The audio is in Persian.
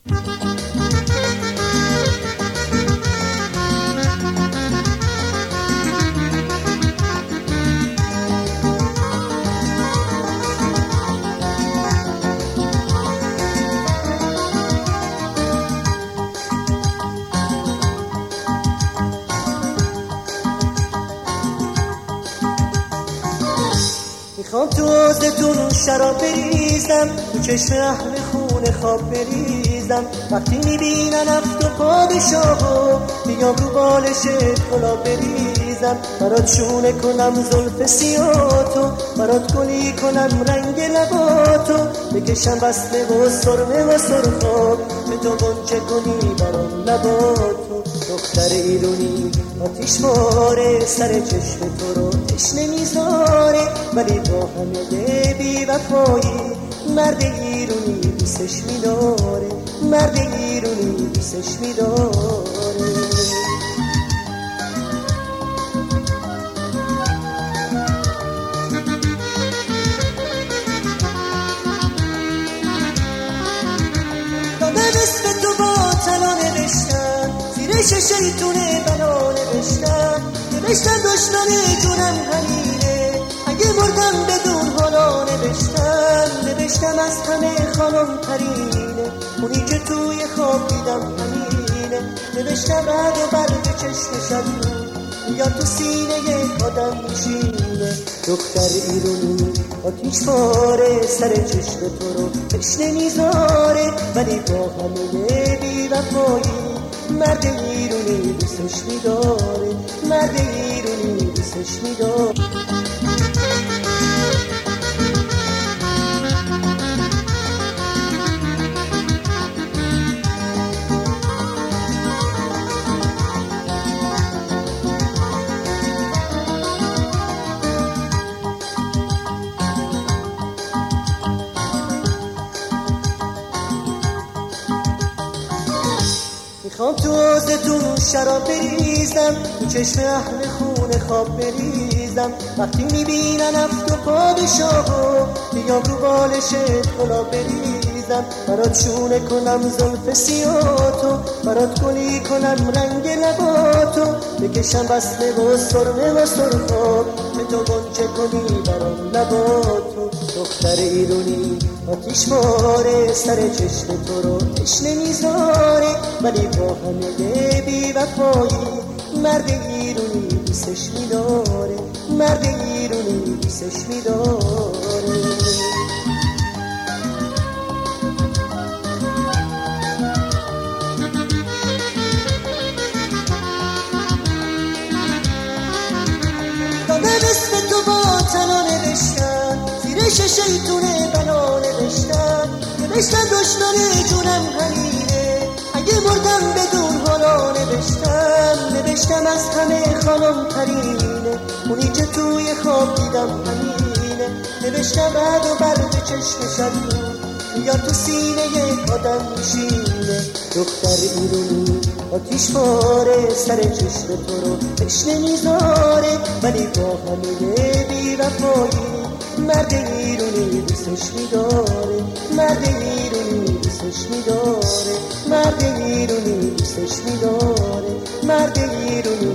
میخوام تو حوضتون شراب بریزم، تو چشم اهل خون خواب بریزم. وقتی میبینن افت و پادشاهو بیام رو بالش گلاب بریزم. برات شونه کنم زلف سیاتو، برات گلی کنم رنگ لباتو. بکشم وصله و سرمه و سرخاب، که تو گنجه کنی برام لباتو. دختر ایرونی آتیش باره، سر چشم تو رو تشنه میذاره. ولی با همه بی وفایی مرد ایرونی دوستش میداره، مرد ایرونی دوستش میداره. داده اسم تو با طلا نوشتن، زیر شیطونه بلا نوشتن. نوشتن دشمن جونم همینه، اگه مردم بدون حالا نوشتن. نوشتم از همه خانم ترینه، اونی که توی خواب دیدم همینه. نوشتم بعد و برد چشم شدون، یا تو سینه یک آدم میشینه. دختر ایرونی آتیش باره، سر چشم تو رو تشنه میذاره. ولی با همه بی وفایی مرد ایرونی دوستش میداره، مرد ایرونی دوستش میداره. میخوام تو حوضتون شراب بریزم، تو چشم اهل خون خواب بریزم. وقتی میبینن افت و پادشاهو بیام رو بالش گلاب بریزم. برات شونه کنم زلف سیاتو، برات گلی کنم رنگ لباتو. بکشم وصله و سرمه و سرخاب، که تو گنجه کنی برام لباتو. دختر ایرونی آتیش باره، سر چشم تو رو تشنه میذاره. ولی با همه بی وفایی مرد ایرونی دوستش میداره، مرد ایرونی دوستش میداره. داده اسم تو با طلا نوشتن، زیر شیطونه بلا نوشتن. نوشتن دشمن جونم همینه، اگه مردم بدون حالا نوشتم. نوشتم از همه خانم ترینه، اونی که توی خواب دیدم همینه. نوشتم بعد و برد چشم شدون، یا تو سینه یک آدم میشینه. دختر ایرونی آتیش باره، سر چشم تو رو تشنه میذاره. ولی با همه بی وفایی مرد ایرونی دوستش میداره، مرد ایرونی دوستش میداره، مرد ایرونی دوستش میداره، مرد ایرونی